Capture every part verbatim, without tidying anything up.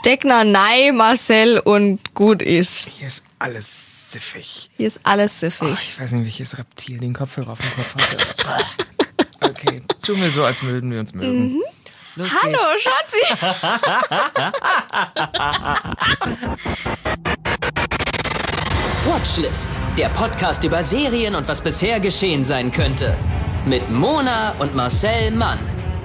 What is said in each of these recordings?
Steckner, Nei, Marcel und gut ist. Hier ist alles siffig. Hier ist alles siffig. Oh, ich weiß nicht, welches Reptil den Kopfhörer auf dem Kopf hatte. Okay, tun wir so, als würden wir uns mögen. Mhm. Los Hallo, geht's. Schatzi. Watchlist, der Podcast über Serien und was bisher geschehen sein könnte. Mit Mona und Marcel Mann.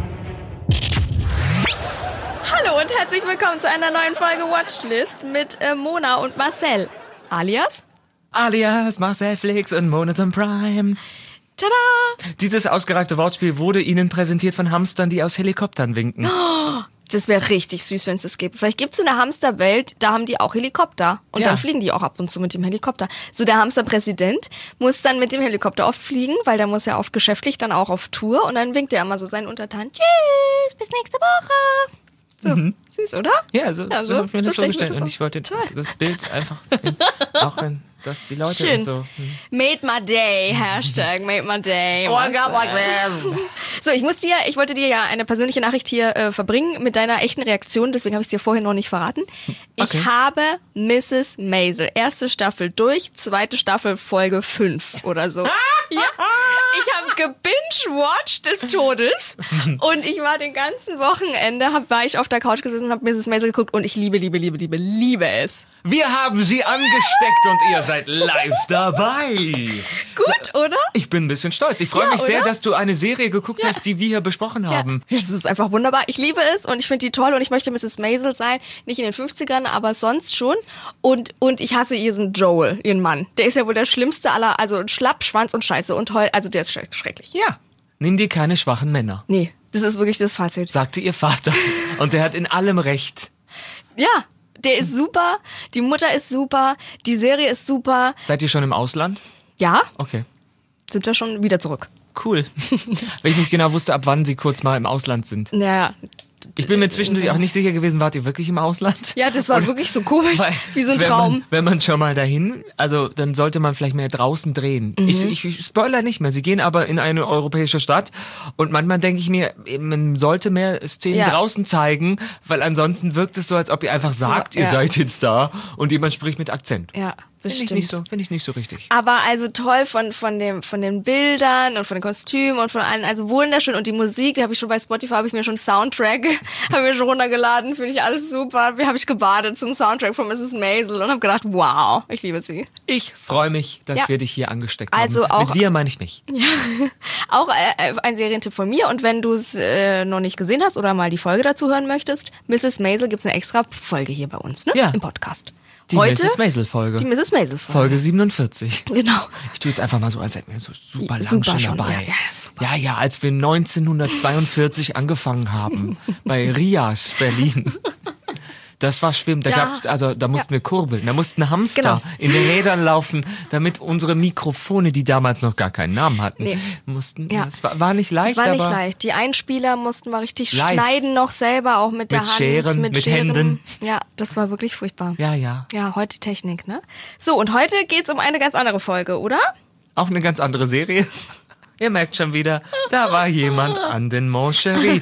Hallo und herzlich willkommen zu einer neuen Folge Watchlist mit äh, Mona und Marcel. Alias? Alias Marcel Flix und Monaton Prime. Tada! Dieses ausgereifte Wortspiel wurde Ihnen präsentiert von Hamstern, die aus Helikoptern winken. Oh, das wäre richtig süß, wenn es das gibt. Vielleicht gibt es so eine Hamsterwelt, da haben die auch Helikopter. Und Ja. dann fliegen die auch ab und zu mit dem Helikopter. So der Hamsterpräsident muss dann mit dem Helikopter oft fliegen, weil der muss ja oft geschäftlich dann auch auf Tour. Und dann winkt er immer so seinen Untertanen. Tschüss, bis nächste Woche. So, Mhm. süß, oder? Ja, so, Ja, so, so- hab ich mir so das stell ich mir vorgestellt. das Und ich wollte Toll. das Bild einfach, auch wenn das die Leute Schön. und so. Hm. Made my day, Hashtag made my day. Oh, I got like this. So, ich muss dir, ich wollte dir ja eine persönliche Nachricht hier äh, verbringen mit deiner echten Reaktion, deswegen habe ich es dir vorher noch nicht verraten. Ich Okay. habe Misses Maisel, erste Staffel durch, zweite Staffel Folge fünf oder so. Ja, ich habe gebingewatcht des Todes und ich war den ganzen Wochenende, hab, war ich auf der Couch gesessen und habe Misses Maisel geguckt und ich liebe, liebe, liebe, liebe, liebe es. Wir haben sie angesteckt und ihr seid live dabei. Gut, oder? Ich bin ein bisschen stolz. Ich freue Ja, mich sehr, oder? dass du eine Serie geguckt hast, die wir hier besprochen haben. Ja, das ist einfach wunderbar. Ich liebe es und ich finde die toll und ich möchte Misses Maisel sein. Nicht in den fünfzigern, aber sonst schon. Und, und ich hasse ihren Joel, ihren Mann. Der ist ja wohl der schlimmste aller, also Schlapp, Schwanz und Scheiße und heul, also der ist schre- schrecklich. Ja. Nimm dir keine schwachen Männer, Nee, das ist wirklich das Fazit. sagte ihr Vater. Und der hat in allem recht. Ja, der ist super, die Mutter ist super, die Serie ist super. Seid ihr schon im Ausland? Ja, Okay. sind wir schon wieder zurück. Cool. Weil ich nicht genau wusste, ab wann sie kurz mal im Ausland sind. Ja, Ich bin mir zwischendurch auch nicht sicher gewesen, wart ihr wirklich im Ausland? ja, das war wirklich so komisch, Weil, wie so ein wenn Traum. Man, wenn man schon mal dahin, also dann sollte man vielleicht mehr draußen drehen. Mhm. Ich, ich, ich spoiler nicht mehr. Sie gehen aber in eine europäische Stadt und manchmal denke ich mir, man sollte mehr Szenen Ja. draußen zeigen, weil ansonsten wirkt es so, als ob ihr einfach sagt, ihr ja. seid jetzt da und jemand spricht mit Akzent. Ja, das Finde ich, stimmt. nicht so, find ich nicht so richtig. Aber also toll von, von, dem, von den Bildern und von den Kostümen und von allen, also wunderschön. Und die Musik, die habe ich schon bei Spotify, habe ich mir schon Soundtrack, habe mir schon runtergeladen, finde ich alles super. Wie habe ich gebadet zum Soundtrack von Misses Maisel und habe gedacht, wow, ich liebe sie. Ich freue mich, dass Ja. wir dich hier angesteckt Also haben. auch- Mit wir meine ich mich. Auch äh, ein Serientipp von mir. Und wenn du es äh, noch nicht gesehen hast oder mal die Folge dazu hören möchtest, Misses Maisel gibt es eine extra Folge hier bei uns, ne? Ja. Im Podcast. Die Heute Misses Maisel-Folge. die Misses Maisel-Folge. Folge siebenundvierzig. Genau. Ich tue jetzt einfach mal so, als hätten wir so super lang Super schon schon, dabei. ja, ja, super. ja, ja, als wir neunzehnhundertzweiundvierzig angefangen haben bei Rias Berlin. Das war schlimm. Da Ja. gab's, also da mussten wir kurbeln. Da mussten Hamster Genau. in den Rädern laufen, damit unsere Mikrofone, die damals noch gar keinen Namen hatten, Nee. mussten. Ja. Es war, war nicht leicht, Das war nicht aber leicht. Die Einspieler mussten wir richtig Live. schneiden noch selber, auch mit der Mit Hand. Scheren, mit Scheren. Händen. Ja, das war wirklich furchtbar. ja, ja. Ja, heute die Technik, ne? So, und heute geht's um eine ganz andere Folge, oder? Auch eine ganz andere Serie. Ihr merkt schon wieder, da war jemand an den Moncherie.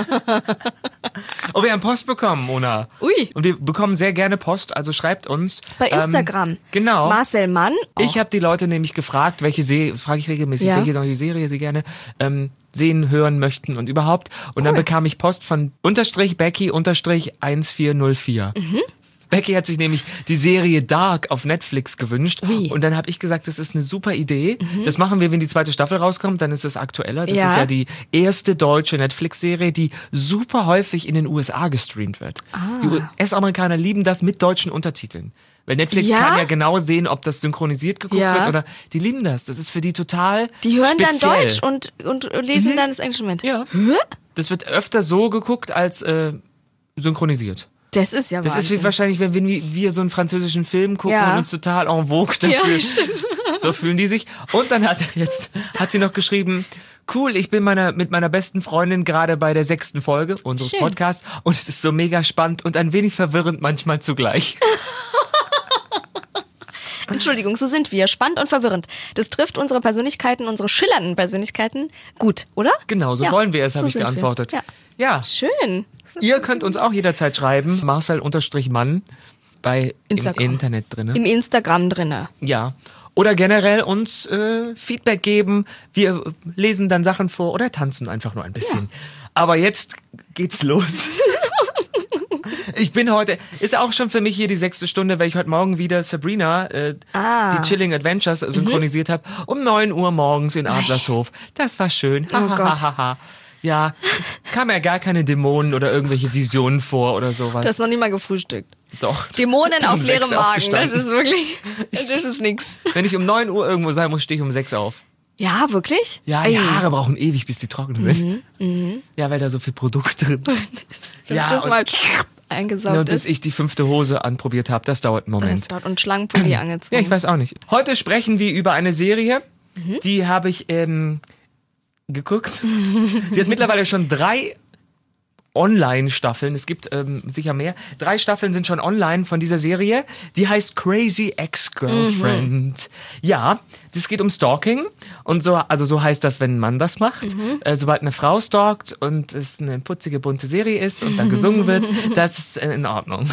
Oh, wir haben Post bekommen, Mona. Ui. Und wir bekommen sehr gerne Post, also schreibt uns. Bei ähm, Instagram. genau. Marcel Mann. Ich habe die Leute nämlich gefragt, welche Serie, frage ich regelmäßig, Ja. welche neue Serie sie gerne ähm, sehen, hören möchten und überhaupt. Und dann bekam ich Post von unterstrich Becky unterstrich eins vier null vier. Mhm. Becky hat sich nämlich die Serie Dark auf Netflix gewünscht. Ui. Und dann habe ich gesagt, das ist eine super Idee. Das machen wir, wenn die zweite Staffel rauskommt, dann ist es aktueller. Das Ja. ist ja die erste deutsche Netflix-Serie, die super häufig in den U S A gestreamt wird. Die U S-Amerikaner lieben das mit deutschen Untertiteln. Weil Netflix Ja? kann ja genau sehen, ob das synchronisiert geguckt Ja. wird oder die lieben das. Das ist für die total Die hören speziell. dann Deutsch und, und lesen dann das Englische mit. Ja. Hä? Das wird öfter so geguckt als äh, synchronisiert. Das ist ja Das ist Wahnsinn. wie wahrscheinlich, wenn wir, wir so einen französischen Film gucken Ja. und uns total en vogue dafür. Ja, stimmt. So fühlen die sich. Und dann hat jetzt hat sie noch geschrieben, cool, ich bin meiner, mit meiner besten Freundin gerade bei der sechsten Folge unseres Schön. Podcasts und es ist so mega spannend und ein wenig verwirrend manchmal zugleich. Entschuldigung, so sind wir. Spannend und verwirrend. Das trifft unsere Persönlichkeiten, unsere schillernden Persönlichkeiten gut, oder? Genau, so Ja, wollen wir es, so habe ich sind wir's. geantwortet. Ja. Ja. Schön. Ihr könnt uns auch jederzeit schreiben, Marcel-Mann bei Instagram. im Internet drin. Im Instagram drinne. Ja. Oder generell uns äh, Feedback geben. Wir lesen dann Sachen vor oder tanzen einfach nur ein bisschen. Ja. Aber jetzt geht's los. Ich bin heute, ist auch schon für mich hier die sechste Stunde, weil ich heute Morgen wieder Sabrina, äh, Ah. die Chilling Adventures, synchronisiert habe. Um neun Uhr morgens in Adlershof. Das war schön. Oh Gott. Ja, kam ja gar keine Dämonen oder irgendwelche Visionen vor oder sowas. Du hast noch nie mal gefrühstückt. Doch. Dämonen Um auf leerem sechs Magen, das aufgestanden. ist wirklich, das ist nix. Wenn ich um neun Uhr irgendwo sein muss, stehe ich um sechs auf. Ja, wirklich? Ja, Ey. die Haare brauchen ewig, bis die trocken sind. Mhm, Ja, weil da so viel Produkt drin ist. Bis Ja, das und- mal eingesaugt Und bis ist. ich die fünfte Hose anprobiert habe, das dauert einen Das Moment. dort und Schlangenpulli angezogen. Ja, ich weiß auch nicht. Heute sprechen wir über eine Serie, Mhm. die habe ich ähm, geguckt. Die hat mittlerweile schon drei Online-Staffeln. Es gibt ähm, sicher mehr. Drei Staffeln sind schon online von dieser Serie. Die heißt Crazy Ex-Girlfriend. Mhm. Ja, das geht um Stalking. Und so, also so heißt das, wenn ein Mann das macht. Mhm. Äh, sobald eine Frau stalkt und es eine putzige, bunte Serie ist und dann gesungen wird, das ist äh, in Ordnung.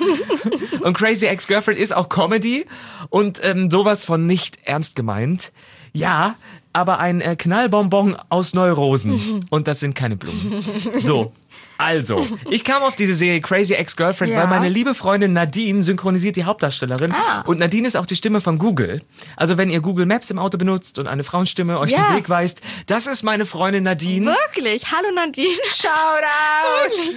Und Crazy Ex-Girlfriend ist auch Comedy und ähm, sowas von nicht ernst gemeint. Ja, aber ein äh, Knallbonbon aus Neurosen. Und das sind keine Blumen. So, also, ich kam auf diese Serie Crazy Ex-Girlfriend, Ja. weil meine liebe Freundin Nadine synchronisiert die Hauptdarstellerin. Ah. Und Nadine ist auch die Stimme von Google. Also wenn ihr Google Maps im Auto benutzt und eine Frauenstimme euch Ja. den Weg weist, das ist meine Freundin Nadine. Wirklich? Hallo Nadine. Shoutout!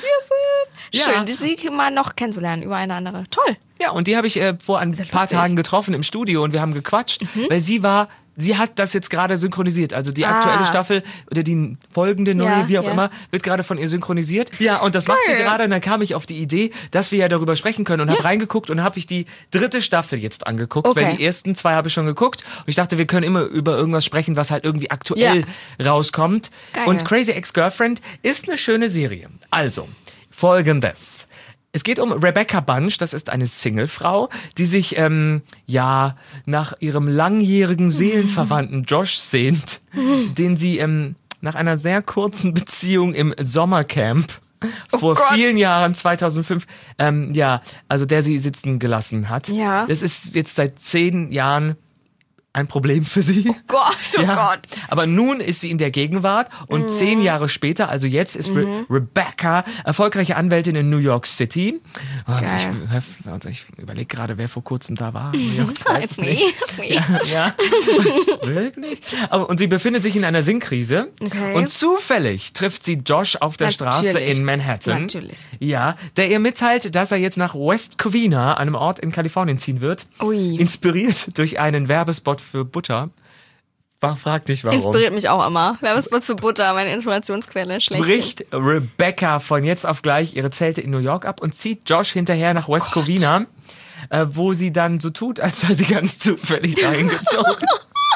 Ja. Schön, die sie mal noch kennenzulernen über eine andere. Toll. Ja, und die habe ich äh, vor ein ja paar lustig. Tagen getroffen im Studio und wir haben gequatscht, weil sie war, sie hat das jetzt gerade synchronisiert. Also die aktuelle Ah. Staffel oder die folgende neue, Ja, wie auch ja. immer, wird gerade von ihr synchronisiert. Ja, und das macht sie Geil. gerade und dann kam ich auf die Idee, dass wir ja darüber sprechen können und habe reingeguckt und habe ich die dritte Staffel jetzt angeguckt, Okay. weil die ersten zwei habe ich schon geguckt und ich dachte, wir können immer über irgendwas sprechen, was halt irgendwie aktuell rauskommt. Geil. Und Crazy Ex-Girlfriend ist eine schöne Serie. Also, folgendes. Es geht um Rebecca Bunch, das ist eine Singlefrau, die sich ähm, ja nach ihrem langjährigen Seelenverwandten Josh sehnt, den sie ähm, nach einer sehr kurzen Beziehung im Sommercamp vor Gott. vielen Jahren, zweitausendfünf, ähm, ja, also der sie sitzen gelassen hat. Ja. Das ist jetzt seit zehn Jahren ein Problem für sie. Gott, oh Ja. Gott. Aber nun ist sie in der Gegenwart und zehn Jahre später, also jetzt, ist Re Rebecca erfolgreiche Anwältin in New York City. Ah, Geil. Ich, also ich überlege gerade, wer vor kurzem da war. New York, ich weiß It's es me. nicht. It's me. Ja, ja. Wirklich? Aber, und sie befindet sich in einer Sinnkrise. Okay. Und zufällig trifft sie Josh auf der Straße Natürlich. in Manhattan. Natürlich. Ja, der ihr mitteilt, dass er jetzt nach West Covina, einem Ort in Kalifornien, ziehen wird. Ui. Inspiriert durch einen Werbespot für Butter. War- Frag nicht warum. Inspiriert mich auch immer. Werbespot für Butter, meine Inspirationsquelle. Schlecht. Bricht Rebecca von jetzt auf gleich ihre Zelte in New York ab und zieht Josh hinterher nach West Covina, äh, wo sie dann so tut, als sei sie ganz zufällig dahin gezogen.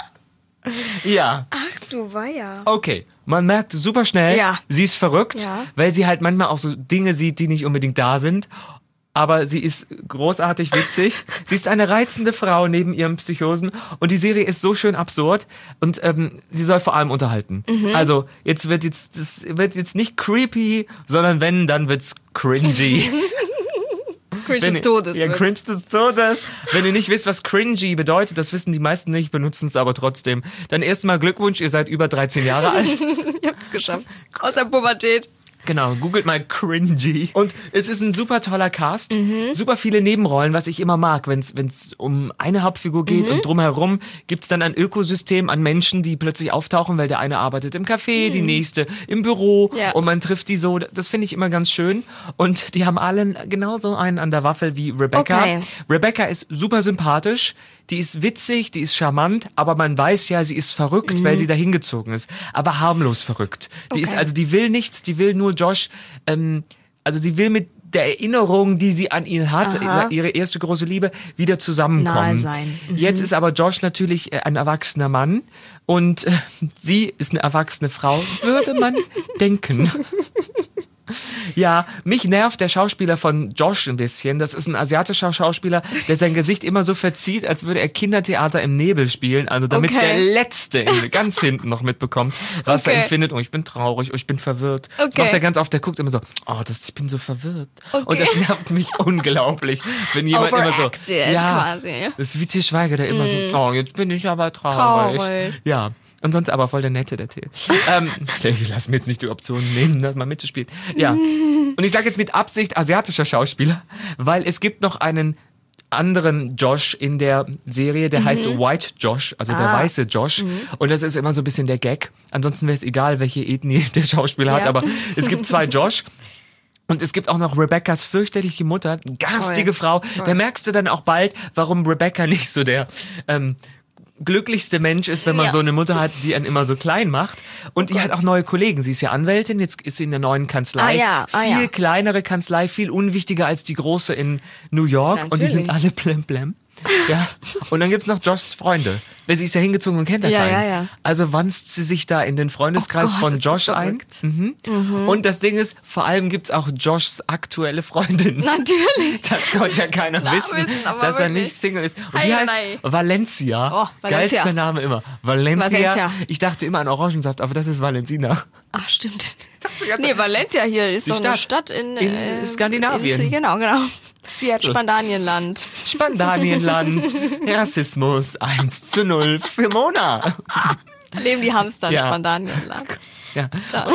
Ja, Ach du Weiher. okay. Man merkt super schnell, Ja. sie ist verrückt, Ja. weil sie halt manchmal auch so Dinge sieht, die nicht unbedingt da sind. Aber sie ist großartig witzig. Sie ist eine reizende Frau neben ihren Psychosen. Und die Serie ist so schön absurd. Und ähm, sie soll vor allem unterhalten. Mhm. Also, jetzt wird jetzt, das wird jetzt nicht creepy, sondern wenn, dann wird's cringy. Cringe Wenn des ihr- Todes. Ja, wird's. cringe des Todes. Wenn ihr nicht wisst, was cringy bedeutet, das wissen die meisten nicht, benutzen es aber trotzdem. Dann erstmal Glückwunsch, ihr seid über dreizehn Jahre alt. Ihr habt's geschafft. Aus der Pubertät. Genau, googelt mal cringy. Und es ist ein super toller Cast, super viele Nebenrollen, was ich immer mag, wenn es um eine Hauptfigur geht und drumherum gibt's dann ein Ökosystem an Menschen, die plötzlich auftauchen, weil der eine arbeitet im Café, die nächste im Büro Ja. und man trifft die so, das finde ich immer ganz schön. Und die haben alle genauso einen an der Waffel wie Rebecca. Okay. Rebecca ist super sympathisch, die ist witzig, die ist charmant, aber man weiß ja, sie ist verrückt, weil sie dahin gezogen ist. Aber harmlos verrückt. Die ist Okay. also, die will nichts, die will nur Josh, ähm, also sie will mit der Erinnerung, die sie an ihn hat, Aha. ihre erste große Liebe, wieder zusammenkommen. Nahe sein. Mhm. Jetzt ist aber Josh natürlich äh, ein erwachsener Mann Und äh, sie ist eine erwachsene Frau, würde man denken. Ja, mich nervt der Schauspieler von Josh ein bisschen. Das ist ein asiatischer Schauspieler, der sein Gesicht immer so verzieht, als würde er Kindertheater im Nebel spielen. Also damit Okay. der Letzte in, ganz hinten noch mitbekommt, was Okay. er empfindet. Oh, ich bin traurig, oh, ich bin verwirrt. Das Okay. macht er ganz oft. Der guckt immer so, oh, das, ich bin so verwirrt. Okay. Und das nervt mich unglaublich, wenn jemand immer so, Overacted ja, quasi. das ist wie Til Schweiger, der immer so, oh, jetzt bin ich aber traurig. Traurig. Ja. Und sonst aber voll der Nette, der Till. ähm, ich lasse mir jetzt nicht die Option nehmen, das mal mitzuspielen. Ja. Und ich sage jetzt mit Absicht asiatischer Schauspieler, weil es gibt noch einen anderen Josh in der Serie, der heißt White Josh, also der Ah. weiße Josh. Und das ist immer so ein bisschen der Gag. Ansonsten wäre es egal, welche Ethnie der Schauspieler hat, Ja. aber es gibt zwei Josh. Und es gibt auch noch Rebeccas fürchterliche Mutter, garstige Frau. Da merkst du dann auch bald, warum Rebecca nicht so der ähm, glücklichste Mensch ist, wenn man Ja. so eine Mutter hat, die einen immer so klein macht. Und die hat auch neue Kollegen. Sie ist ja Anwältin, jetzt ist sie in der neuen Kanzlei. Ah ja, ah viel ja. kleinere Kanzlei, viel unwichtiger als die große in New York. Und die sind Natürlich. alle blem blem. Ja. Und dann gibt's noch Joshs Freunde. Weil sie ist ja hingezogen und kennt ja Ja, keinen. ja, ja. Also wanzt sie sich da in den Freundeskreis Oh Gott, von ist das Josh ein. verrückt. Mhm. Und das Ding ist, vor allem gibt's auch Joshs aktuelle Freundin. Natürlich. Das konnte ja keiner Na, wissen, wissen, aber dass er wirklich. nicht Single ist. Und die heißt Heidelei. Valencia. Oh, Valencia. Geilster Name immer. Valencia. Valencia. Ich dachte immer an Orangensaft, aber das ist Valentina. Ach, stimmt. die ganze Nee, Valencia hier ist Die doch eine Stadt. Stadt in, In äh, Skandinavien. In, genau, genau. Seattle. Spandanienland. Spandanienland. Rassismus eins zu null für Mona. Leben die Hamster in Ja. Spandanienland. Ja.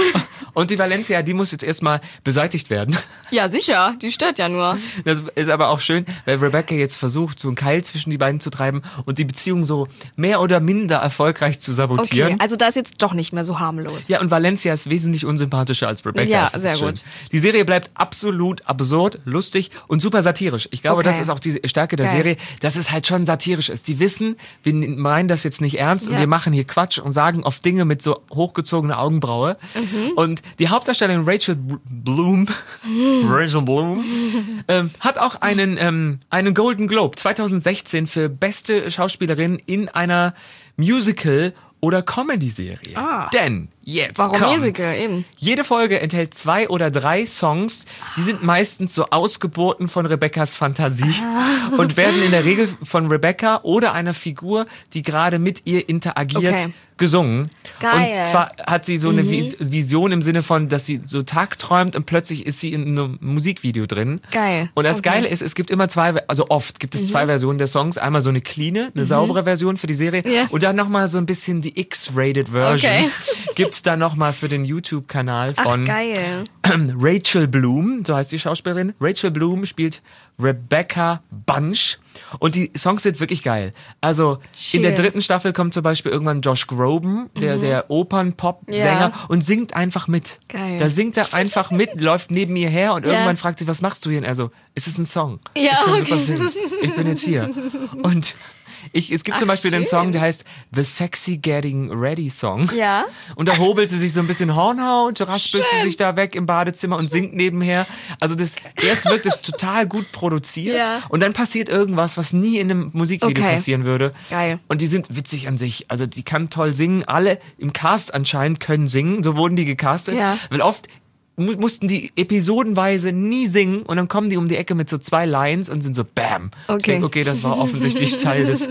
Und die Valencia, die muss jetzt erstmal beseitigt werden. Ja, sicher. Die stört ja nur. Das ist aber auch schön, weil Rebecca jetzt versucht, so einen Keil zwischen die beiden zu treiben und die Beziehung so mehr oder minder erfolgreich zu sabotieren. Okay, also da ist jetzt doch nicht mehr so harmlos. Ja, und Valencia ist wesentlich unsympathischer als Rebecca. Ja, Das ist sehr schön. gut. Die Serie bleibt absolut absurd, lustig und super satirisch. Ich glaube, Okay. das ist auch die Stärke der Geil. Serie, dass es halt schon satirisch ist. Die wissen, wir meinen das jetzt nicht ernst und Ja. wir machen hier Quatsch und sagen oft Dinge mit so hochgezogener Augenbraue. Mhm. Und die Hauptdarstellerin Rachel B- Bloom, Rachel Bloom, ähm, hat auch einen, ähm, einen Golden Globe zwanzig sechzehn für beste Schauspielerin in einer Musical- oder Comedy-Serie. Ah. Denn jetzt Warum kommt's. Musical? Eben. Jede Folge enthält zwei oder drei Songs, die sind meistens so Ausgeburten von Rebeccas Fantasie Ah. und werden in der Regel von Rebecca oder einer Figur, die gerade mit ihr interagiert, Okay. gesungen. Geil. Und zwar hat sie so eine Vis- Vision im Sinne von, dass sie so tagträumt und plötzlich ist sie in einem Musikvideo drin. Geil. Und das Okay. Geile ist, es gibt immer zwei, also oft gibt es zwei Versionen der Songs. Einmal so eine cleane, eine saubere Version für die Serie Ja. und dann nochmal so ein bisschen die X-rated Version. Okay. Gibt's dann nochmal für den YouTube-Kanal Ach, von geil. Rachel Bloom, so heißt die Schauspielerin. Rachel Bloom spielt Rebecca Bunch und die Songs sind wirklich geil. Also in der Chill. dritten Staffel kommt zum Beispiel irgendwann Josh Groban, der, der Opern-Pop-Sänger Ja. und singt einfach mit. Geil. Da singt er einfach mit, läuft neben ihr her und Ja. irgendwann fragt sie, was machst du hier? Und er so, es ist ein Song. Ja, ich kann okay. super singen. Ich bin jetzt hier. Und ich, es gibt zum Ach, Beispiel den schön. Song, der heißt The Sexy Getting Ready Song. Ja. Und da hobelt sie sich so ein bisschen Hornhaut, raspelt sie Schön. sich da weg im Badezimmer und singt nebenher. Also das, erst wird es total gut produziert Ja. und dann passiert irgendwas, was nie in einem Musikvideo Okay. passieren würde. Geil. Und die sind witzig an sich. Also die kann toll singen. Alle im Cast anscheinend können singen. So wurden die gecastet. Ja. Weil oft mu- mussten die episodenweise nie singen und dann kommen die um die Ecke mit so zwei Lines und sind so Bam. Okay. Ich denk, okay, das war offensichtlich Teil des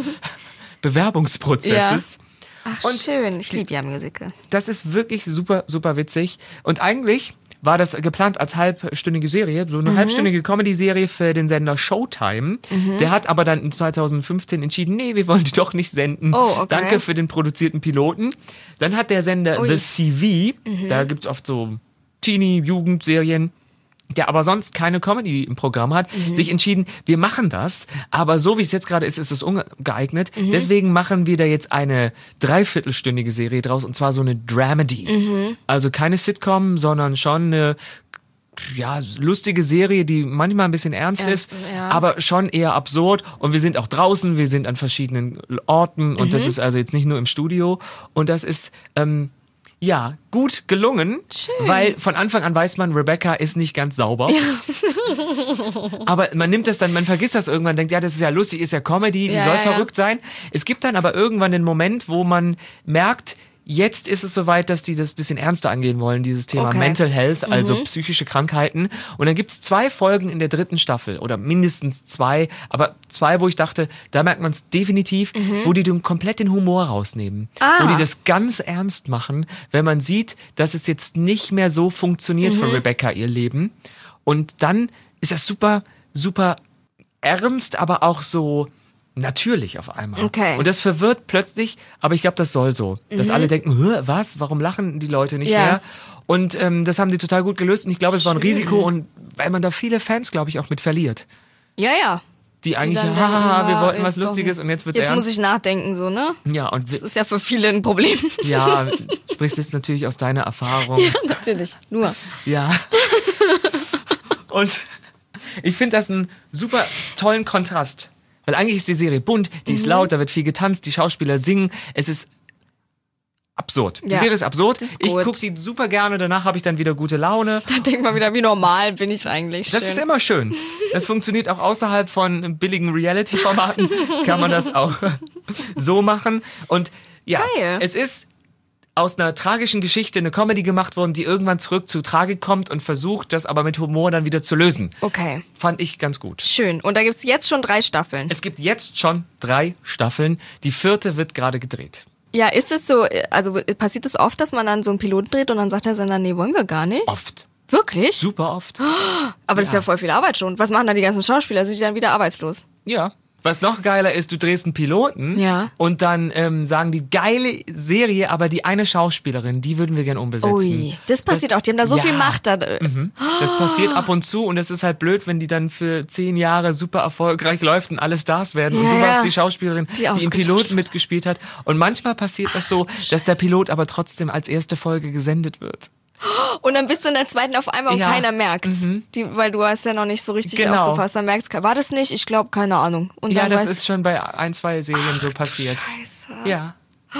Bewerbungsprozesses. Ach, Und schön. Ich liebe ja Musical. Das ist wirklich super, super witzig. Und eigentlich war das geplant als halbstündige Serie, so eine Mhm. halbstündige Comedy-Serie für den Sender Showtime. Der hat aber dann in zwanzig fünfzehn entschieden, nee, wir wollen die doch nicht senden. Oh, okay. Danke für den produzierten Piloten. Dann hat der Sender Ui. The C V, da gibt's oft so Teenie-Jugendserien, der aber sonst keine Comedy im Programm hat, Mhm. sich entschieden, wir machen das, aber so wie es jetzt gerade ist, ist es ungeeignet. Mhm. Deswegen machen wir da jetzt eine dreiviertelstündige Serie draus und zwar so eine Dramedy. Mhm. Also keine Sitcom, sondern schon eine ja, lustige Serie, die manchmal ein bisschen ernst, Ernst, ist, ja. aber schon eher absurd. Und wir sind auch draußen, wir sind an verschiedenen Orten und Mhm. das ist also jetzt nicht nur im Studio. Und das ist ähm, Ja, gut gelungen, Schön. weil von Anfang an weiß man, Rebecca ist nicht ganz sauber. Ja. Aber man nimmt das dann, man vergisst das irgendwann, denkt, ja, das ist ja lustig, ist ja Comedy, die ja, soll ja. verrückt sein. Es gibt dann aber irgendwann den Moment, wo man merkt, jetzt ist es soweit, dass die das ein bisschen ernster angehen wollen, dieses Thema Okay. Mental Health, also Mhm. psychische Krankheiten. Und dann gibt es zwei Folgen in der dritten Staffel oder mindestens zwei, aber zwei, wo ich dachte, da merkt man es definitiv, Mhm. wo die den, komplett den Humor rausnehmen. Ah. Wo die das ganz ernst machen, wenn man sieht, dass es jetzt nicht mehr so funktioniert Mhm. für Rebecca, ihr Leben. Und dann ist das super, super ernst, aber auch so natürlich auf einmal. Okay. Und das verwirrt plötzlich, aber ich glaube, das soll so. Dass alle denken, "Hä, was? Warum lachen die Leute nicht Ja. mehr? Und ähm, das haben die total gut gelöst. Und ich glaube, es war ein Schön. Risiko. Und weil man da viele Fans, glaube ich, auch mit verliert. Ja, ja. Die eigentlich, dann haha, denken, wir ja, wollten was ist doch Lustiges nicht. und jetzt wird's Jetzt ernst. muss ich nachdenken, so, ne? ja, und Das wir, ist ja für viele ein Problem. ja, sprichst jetzt natürlich aus deiner Erfahrung. Ja, natürlich. Nur. Ja. Und ich finde das einen super tollen Kontrast. Weil eigentlich ist die Serie bunt, die Mhm. ist laut, da wird viel getanzt, die Schauspieler singen. Es ist absurd. Die Ja, Serie ist absurd. ist Ich gut. gucke sie super gerne, danach habe ich dann wieder gute Laune. Dann denkt man wieder, wie normal bin ich eigentlich. Das Schön. ist immer schön. Das funktioniert auch außerhalb von billigen Reality-Formaten. Kann man das auch so machen. Und ja, Geil. es ist aus einer tragischen Geschichte eine Comedy gemacht worden, die irgendwann zurück zu Tragik kommt und versucht, das aber mit Humor dann wieder zu lösen. Okay, Fand ich ganz gut. schön. Und da gibt es jetzt schon drei Staffeln. Es gibt jetzt schon drei Staffeln. Die vierte wird gerade gedreht. Ja, ist es so, also passiert es oft, dass man dann so einen Piloten dreht und dann sagt der Sender, nee, wollen wir gar nicht? Oft. Wirklich? Super oft. Aber das ist ja voll viel Arbeit schon. Was machen da die ganzen Schauspieler? Sind die dann wieder arbeitslos? Ja. Was noch geiler ist, du drehst einen Piloten Ja. und dann ähm, sagen die, geile Serie, aber die eine Schauspielerin, die würden wir gern umbesetzen. Ui, das passiert auch. Die haben da so ja. viel Macht. Da. Mhm. Das passiert ab und zu und es ist halt blöd, wenn die dann für zehn Jahre super erfolgreich läuft und alle Stars werden und Ja, du warst ja. die Schauspielerin, Die die, im ausgetauscht Piloten mitgespielt hat. Und manchmal passiert das so, dass der Pilot aber trotzdem als erste Folge gesendet wird. Und dann bist du in der zweiten auf einmal und Ja. keiner merkt's. Mhm. Die, weil du hast ja noch nicht so richtig Genau. aufgepasst. Dann merkst du, war das nicht? Ich glaube, keine Ahnung. Und Ja, dann das weißt, ist schon bei ein, zwei Serien so passiert. Scheiße. Ja.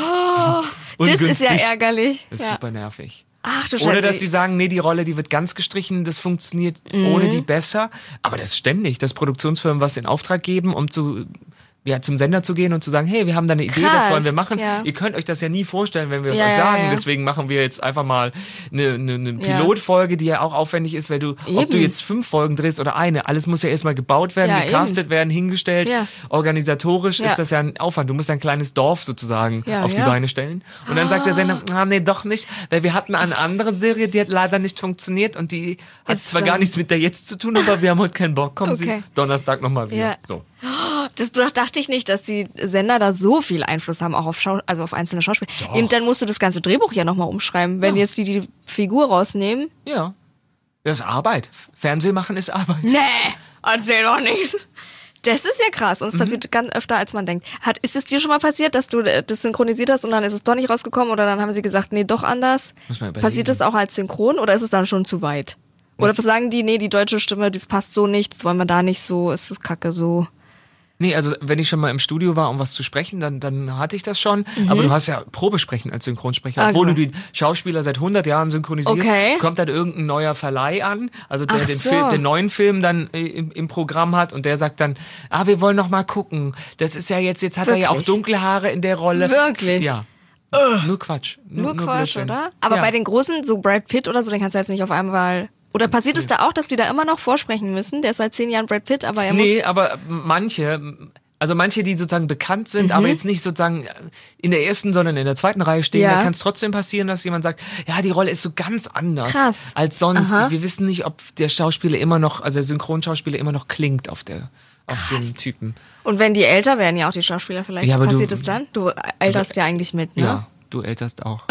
Das ist ja Ungünstig. ärgerlich. Das ist Ja. super nervig. Ach du Scheiße. Oder dass sie sagen, nee, die Rolle, die wird ganz gestrichen, das funktioniert Mhm. ohne die besser. Aber das ist ständig, dass Produktionsfirmen was in Auftrag geben, um zu, ja, zum Sender zu gehen und zu sagen, hey, wir haben da eine Idee, Krass, das wollen wir machen. ja. Ihr könnt euch das ja nie vorstellen, wenn wir es Ja, euch ja, sagen. ja. Deswegen machen wir jetzt einfach mal eine, eine, eine Ja. Pilotfolge, die ja auch aufwendig ist, weil du, ob Eben. du jetzt fünf Folgen drehst oder eine, alles muss ja erstmal gebaut werden, Ja, gecastet werden, hingestellt. Ja. Organisatorisch Ja. ist das ja ein Aufwand. Du musst ein kleines Dorf sozusagen Ja, auf die ja. Beine stellen. Und dann sagt der Sender, ah, nee, doch nicht, weil wir hatten eine andere Serie, die hat leider nicht funktioniert und die hat Ist, zwar gar ähm, nichts mit der jetzt zu tun, aber wir haben heute keinen Bock. Kommen Okay. Sie Donnerstag nochmal wieder. Ja. So. Das dachte ich nicht, dass die Sender da so viel Einfluss haben, auch auf, Schau also auf einzelne Schauspieler. Doch. Eben, dann musst du das ganze Drehbuch ja nochmal umschreiben. Wenn Ja. jetzt die die Figur rausnehmen. Ja. Das ist Arbeit. Fernsehen machen ist Arbeit. Nee, erzähl doch nichts. Das ist ja krass und es Mhm. passiert ganz öfter, als man denkt. Hat, ist es dir schon mal passiert, dass du äh, das synchronisiert hast und dann ist es doch nicht rausgekommen oder dann haben sie gesagt, nee, doch anders? Muss man überlegen. Passiert das auch als Synchron oder ist es dann schon zu weit? Oder sagen die, nee, die deutsche Stimme, das passt so nicht, das wollen wir da nicht so, ist das kacke so. Nee, also wenn ich schon mal im Studio war, um was zu sprechen, dann, dann hatte ich das schon. Aber du hast ja Probesprechen als Synchronsprecher. Ah, Obwohl genau. du die Schauspieler seit hundert Jahren synchronisierst, Okay. kommt dann irgendein neuer Verleih an, also der Ach den, so. Film, den neuen Film dann äh, im, im Programm hat und der sagt dann, ah, wir wollen noch mal gucken. Das ist ja jetzt, jetzt hat er ja auch Wirklich? dunkle Haare in der Rolle. Wirklich? Ja. Nur Quatsch. Nur, Quatsch, Blödsinn. oder? Aber ja. bei den großen, so Brad Pitt oder so, den kannst du jetzt nicht auf einmal. Oder passiert es da auch, dass die da immer noch vorsprechen müssen? Der ist seit zehn Jahren Brad Pitt, aber er Nee, muss. aber manche, also manche, die sozusagen bekannt sind, Mhm. aber jetzt nicht sozusagen in der ersten, sondern in der zweiten Reihe stehen, Ja. da kann es trotzdem passieren, dass jemand sagt, ja, die Rolle ist so ganz anders Krass. als sonst. Aha. Wir wissen nicht, ob der Schauspieler immer noch, also der Synchronschauspieler immer noch klingt auf der, auf den Typen. Und wenn die älter werden, ja auch die Schauspieler vielleicht, Ja, aber du- passiert es dann? Du älterst ja eigentlich mit, ne? Ja, du älterst auch.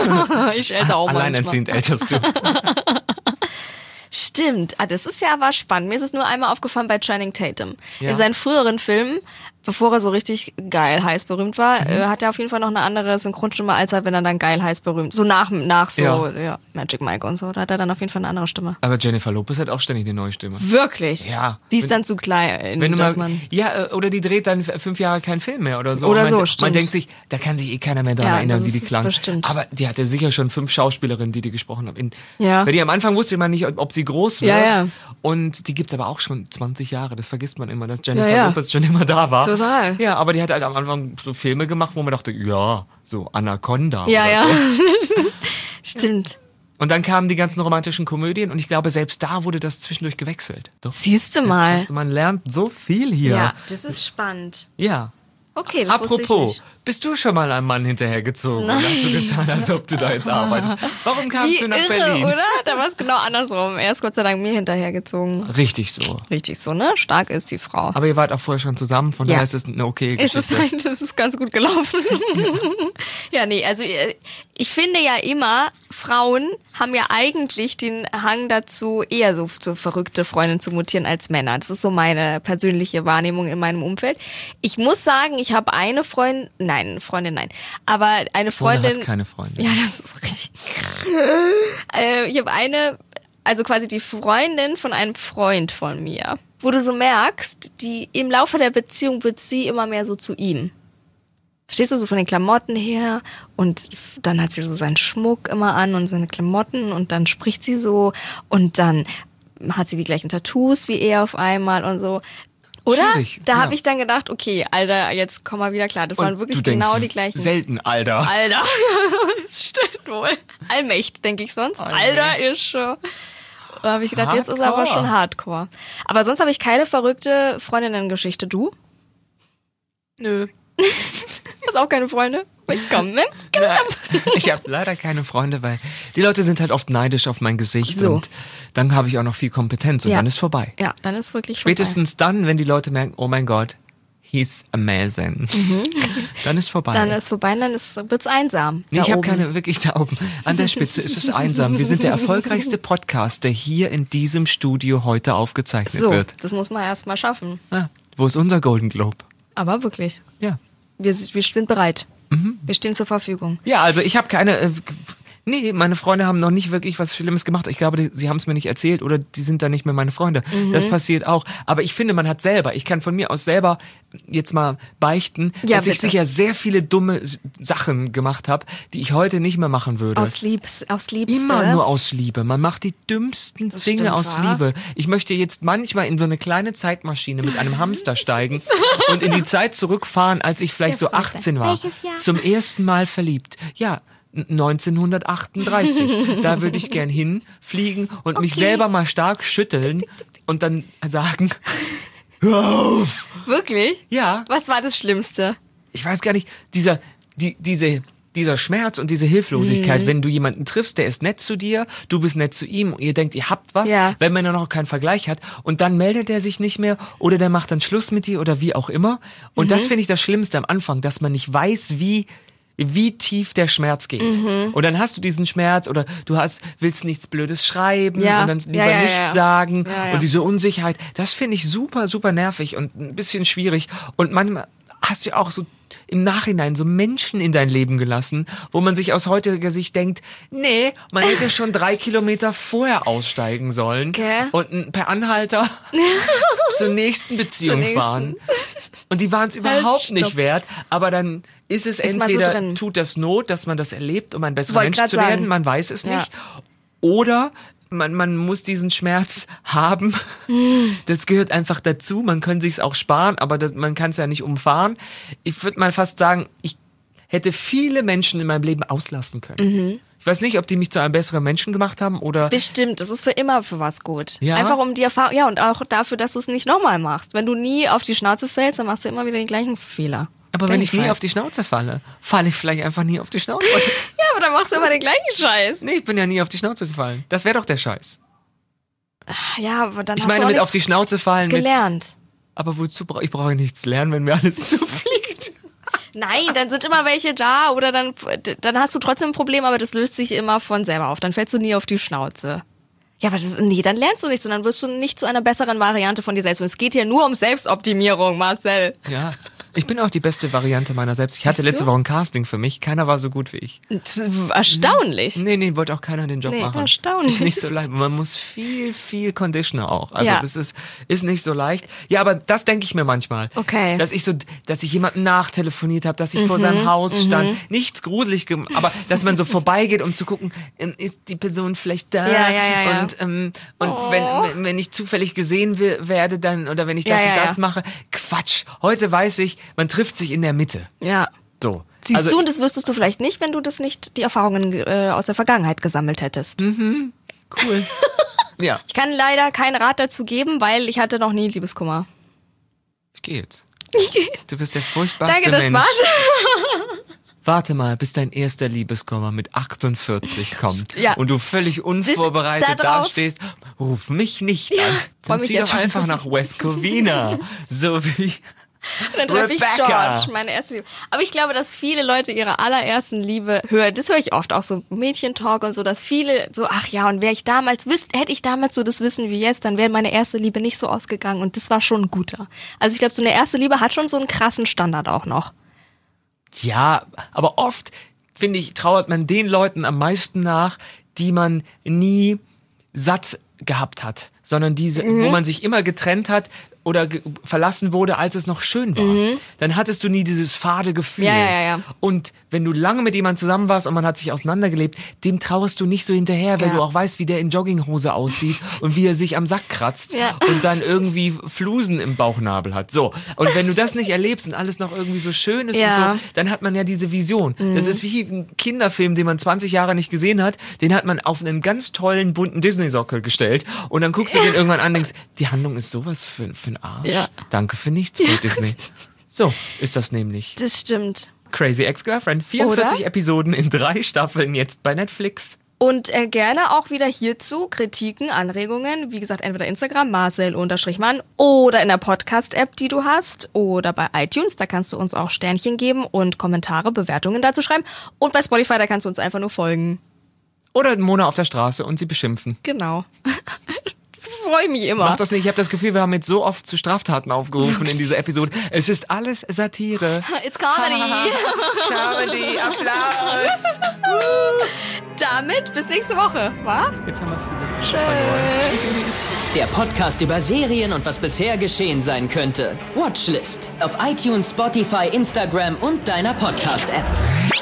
Ich älter auch Alleinerziehend älterst du. Stimmt. Ah, das ist ja aber spannend. Mir ist es nur einmal aufgefallen bei Channing Tatum. Ja. In seinen früheren Filmen bevor er so richtig geil heiß berühmt war, mhm. äh, hat er auf jeden Fall noch eine andere Synchronstimme, als er, wenn er dann geil heiß berühmt. So nach, nach so Ja. ja, Magic Mike und so, da hat er dann auf jeden Fall eine andere Stimme. Aber Jennifer Lopez hat auch ständig eine neue Stimme. Wirklich? Ja. Die ist Wenn- dann zu klein, Wenn du dass mal, man... ja, äh, oder die dreht dann f- fünf Jahre keinen Film mehr oder so. Oder Und man, so, stimmt. Man denkt sich, da kann sich eh keiner mehr daran Ja, erinnern, das wie die ist klang. bestimmt. Aber die hatte sicher schon fünf Schauspielerinnen, die die gesprochen haben. In, Ja. Weil die am Anfang wusste man nicht, ob, ob sie groß wird. Ja, ja. Und die gibt's aber auch schon zwanzig Jahre. Das vergisst man immer, dass Jennifer Ja, ja. Lopez schon immer da war. Total. Ja, aber die hat halt am Anfang so Filme gemacht, wo man dachte, ja, so Anaconda Ja, oder ja. so. Stimmt. Und dann kamen die ganzen romantischen Komödien und ich glaube, selbst da wurde das zwischendurch gewechselt. Doch. Siehst du Jetzt mal. hast du- Man lernt so viel hier. Ja, das ist spannend. Ja. Okay, das wusste ich Apropos, nicht. bist du schon mal einem Mann hinterhergezogen und hast du getan, als ob du da jetzt arbeitest? Warum kamst Wie du nach irre, Berlin? oder? Da war es genau andersrum. Er ist Gott sei Dank mir hinterhergezogen. Richtig so. Richtig so, ne? Stark ist die Frau. Aber ihr wart auch vorher schon zusammen, von Ja. daher ist es eine okay Es Geschichte. ist, es ist ganz gut gelaufen. Ja, nee, also äh, ich finde ja immer, Frauen haben ja eigentlich den Hang dazu, eher so, so verrückte Freundinnen zu mutieren als Männer. Das ist so meine persönliche Wahrnehmung in meinem Umfeld. Ich muss sagen, ich habe eine Freundin, nein, Freundin, nein, aber eine Ohne Freundin. hat keine Freundin. Ja, das ist richtig. äh, ich habe eine, also quasi die Freundin von einem Freund von mir, wo du so merkst, die im Laufe der Beziehung wird sie immer mehr so zu ihm. Verstehst du, so von den Klamotten her und dann hat sie so seinen Schmuck immer an und seine Klamotten und dann spricht sie so und dann hat sie die gleichen Tattoos wie er auf einmal und so. Oder? Schwierig, Da ja. habe ich dann gedacht, okay, Alter, jetzt komm mal wieder klar. Das waren Und wirklich du denkst genau die gleichen. selten, Alter. Alter, das stimmt wohl. Allmächt, denke ich sonst. Allmächt. Alter ist schon. Da habe ich gedacht, jetzt ist er aber Hardcore. schon Hardcore. Aber sonst habe ich keine verrückte Freundinnen-Geschichte. Du? Nö. Hast auch keine Freunde? Willkommen. Ich habe leider keine Freunde, weil die Leute sind halt oft neidisch auf mein Gesicht So. und dann habe ich auch noch viel Kompetenz und Ja. dann ist vorbei. Ja, dann ist wirklich Spätestens dann, wenn die Leute merken, oh mein Gott, he's amazing. Dann ist vorbei. vorbei. Dann ist vorbei und dann wird es einsam. Nee, da ich habe oben. keine, wirklich da oben. An der Spitze ist es einsam. Wir sind der erfolgreichste Podcast, der hier in diesem Studio heute aufgezeichnet So, wird. das muss man erst mal schaffen. Ah, wo ist unser Golden Globe? Aber wirklich, Ja. wir, wir sind bereit. Mhm. Wir stehen zur Verfügung. Ja, also ich habe keine. Äh, nee, meine Freunde haben noch nicht wirklich was Schlimmes gemacht. Ich glaube, die, sie haben es mir nicht erzählt oder die sind dann nicht mehr meine Freunde. Mhm. Das passiert auch. Aber ich finde, man hat selber, ich kann von mir aus selber jetzt mal beichten, Ja, dass ich bitte. sicher sehr viele dumme S- Sachen gemacht habe, die ich heute nicht mehr machen würde. Aus, Liebs, aus Liebste. Immer nur aus Liebe. Man macht die dümmsten Das Dinge stimmt, aus wa? Liebe. Ich möchte jetzt manchmal in so eine kleine Zeitmaschine mit einem Hamster steigen und in die Zeit zurückfahren, als ich vielleicht Ja, so Freunde. achtzehn war. Welches Jahr? Zum ersten Mal verliebt. Ja, neunzehnhundertachtunddreißig. Da würde ich gern hinfliegen und mich Okay. selber mal stark schütteln und dann sagen, hör auf! Wirklich? Ja, Was war das Schlimmste? ich weiß gar nicht, dieser, die, diese, dieser Schmerz und diese Hilflosigkeit, Mhm. wenn du jemanden triffst, der ist nett zu dir, du bist nett zu ihm und ihr denkt, ihr habt was, Ja. wenn man dann noch keinen Vergleich hat und dann meldet er sich nicht mehr oder der macht dann Schluss mit dir oder wie auch immer. Und Mhm. das finde ich das Schlimmste am Anfang, dass man nicht weiß, wie wie tief der Schmerz geht. Mhm. Und dann hast du diesen Schmerz oder du hast, willst nichts Blödes schreiben Ja. und dann lieber Ja, ja, nichts ja. sagen Ja, ja. und diese Unsicherheit, das finde ich super, super nervig und ein bisschen schwierig. Und manchmal hast du auch so im Nachhinein so Menschen in dein Leben gelassen, wo man sich aus heutiger Sicht denkt, nee, man hätte schon drei Kilometer vorher aussteigen sollen Gell? und n- per Anhalter zur nächsten Beziehung nächsten. fahren. Und die waren es überhaupt stopp. nicht wert, aber dann ist es Ist mal so entweder drin. tut das Not, dass man das erlebt, um ein besserer Wollt Mensch grad zu werden, sagen. man weiß es Ja. nicht. Oder man, man muss diesen Schmerz haben. Das gehört einfach dazu. Man kann sich's auch sparen, aber das, man kann es ja nicht umfahren. Ich würde mal fast sagen, ich hätte viele Menschen in meinem Leben auslassen können. Ich weiß nicht, ob die mich zu einem besseren Menschen gemacht haben oder Bestimmt, das ist für immer für was gut. Ja? Einfach um die Erfahrung, ja, und auch dafür, dass du es nicht nochmal machst. Wenn du nie auf die Schnauze fällst, dann machst du immer wieder den gleichen Fehler. aber wenn ich nie Denkfall. auf die Schnauze falle, falle ich vielleicht einfach nie auf die Schnauze. Ja, aber dann machst du immer den gleichen Scheiß. Nee, ich bin ja nie auf die Schnauze gefallen. Das wäre doch der Scheiß. Ja, aber dann Ich hast meine, du auch mit auf nichts die Schnauze fallen. Mit, gelernt. aber wozu brauche ich brauche nichts lernen, wenn mir alles zufliegt. Nein, dann sind immer welche da oder dann, dann hast du trotzdem ein Problem, aber das löst sich immer von selber auf. Dann fällst du nie auf die Schnauze. Ja, aber das, nee, dann lernst du nichts und dann wirst du nicht zu einer besseren Variante von dir selbst. Und es geht hier nur um Selbstoptimierung, Marcel. Ja, Ich bin auch die beste Variante meiner selbst. Ich hatte Siehst letzte du? Woche ein Casting für mich. Keiner war so gut wie ich. Das ist erstaunlich. Nee, nee, wollte auch keiner den Job Nee, machen. erstaunlich. Ist nicht so leicht. Man muss viel, viel Conditioner auch. Also Ja. das ist, ist nicht so leicht. Ja, aber das denke ich mir manchmal. Okay. Dass ich so, dass ich jemanden nachtelefoniert habe, dass ich vor seinem Haus stand. Nichts gruselig, gem- aber dass man so vorbeigeht, um zu gucken, ähm, ist die Person vielleicht da? Ja, ja, ja, ja. Und, ähm, und Oh. wenn, wenn- wenn ich zufällig gesehen we- werde, dann, oder wenn ich das Ja, und ja, das ja. mache, Quatsch. Heute weiß ich, man trifft sich in der Mitte. Ja. So. Siehst Also- du, und das wüsstest du vielleicht nicht, wenn du das nicht, die Erfahrungen äh, aus der Vergangenheit gesammelt hättest. Cool. Ja, Ich kann leider keinen Rat dazu geben, weil ich hatte noch nie Liebeskummer. ich gehe jetzt. Du bist der furchtbarste Danke, das Mensch. war's. Warte mal, bis dein erster Liebeskummer mit achtundvierzig kommt Ja. und du völlig unvorbereitet da drauf- dastehst. Ruf mich nicht an. freu Dann mich zieh jetzt doch schon. einfach nach West Covina. So wie... Und dann treffe ich Rebecca. George, meine erste Liebe. Aber ich glaube, dass viele Leute ihre allerersten Liebe hören. Das höre ich oft auch so Mädchentalk und so, dass viele so, ach ja, und wäre ich damals, wüsste, hätte ich damals so das Wissen wie jetzt, dann wäre meine erste Liebe nicht so ausgegangen und das war schon ein guter. Also ich glaube, so eine erste Liebe hat schon so einen krassen Standard auch noch. Ja, aber oft, finde ich, trauert man den Leuten am meisten nach, die man nie satt gehabt hat, sondern diese, Mhm. wo man sich immer getrennt hat oder ge verlassen wurde, als es noch schön war. Dann hattest du nie dieses fade Gefühl. Mhm. Ja, ja, ja, ja. Und wenn du lange mit jemandem zusammen warst und man hat sich auseinandergelebt, dem trauerst du nicht so hinterher, weil Ja. du auch weißt, wie der in Jogginghose aussieht und wie er sich am Sack kratzt Ja. und dann irgendwie Flusen im Bauchnabel hat. So. Und wenn du das nicht erlebst und alles noch irgendwie so schön ist Ja. und so, dann hat man ja diese Vision. Das ist wie ein Kinderfilm, den man zwanzig Jahre nicht gesehen hat. Den hat man auf einen ganz tollen, bunten Disney-Sockel gestellt. Und dann guckst du den irgendwann an und denkst, die Handlung ist sowas für, für einen Arsch. Ja. Danke für nichts, Walt Disney. So ist das nämlich. Das stimmt. Crazy Ex-Girlfriend. vierundvierzig Oder? Episoden in drei Staffeln jetzt bei Netflix. Und äh, gerne auch wieder hierzu Kritiken, Anregungen. Wie gesagt, entweder Instagram, Marcel-Mann oder in der Podcast-App, die du hast. Oder bei iTunes, da kannst du uns auch Sternchen geben und Kommentare, Bewertungen dazu schreiben. Und bei Spotify, da kannst du uns einfach nur folgen. Oder Mona auf der Straße und sie beschimpfen. Genau. Das freue ich mich immer. Mach das nicht. Ich habe das Gefühl, wir haben jetzt so oft zu Straftaten aufgerufen in dieser Episode. Es ist alles Satire. It's Comedy. Comedy, Applaus. Damit bis nächste Woche, wa? Jetzt haben wir viele Schön. verloren. Der Podcast über Serien und was bisher geschehen sein könnte. Watchlist auf iTunes, Spotify, Instagram und deiner Podcast-App.